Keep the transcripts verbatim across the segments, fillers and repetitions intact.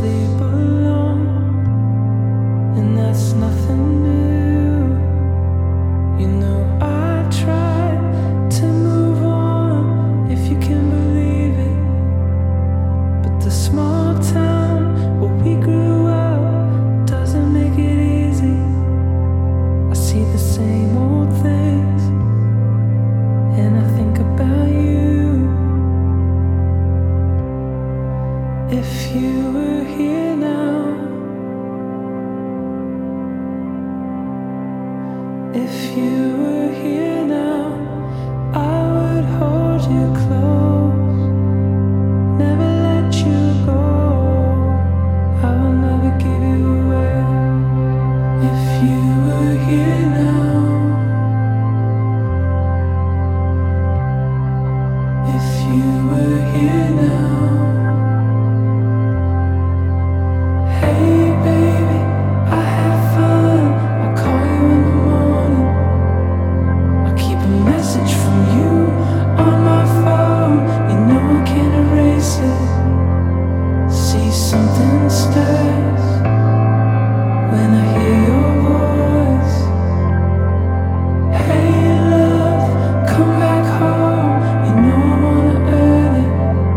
sleep alone, and that's nothing new. You know I tried to move on, if you can believe it, but the small town where we grew up doesn't make it easy. I see the same old things, and I think about you. If you were here now, if you were here now, I would hold you close, never let you go. I will never give you away. If you were here now, if you were here now. Hey baby, I have fun. I call you in the morning. I keep a message from you on my phone. You know I can't erase it. See, something stirs when I hear your voice. Hey love, come back home. You know I wanna earn it.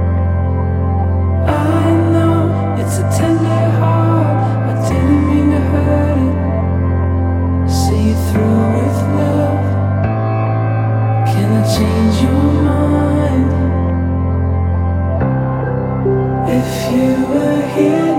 I know it's a tender heart, I didn't mean to hurt it. See you through with love. Can I change your mind? If you were here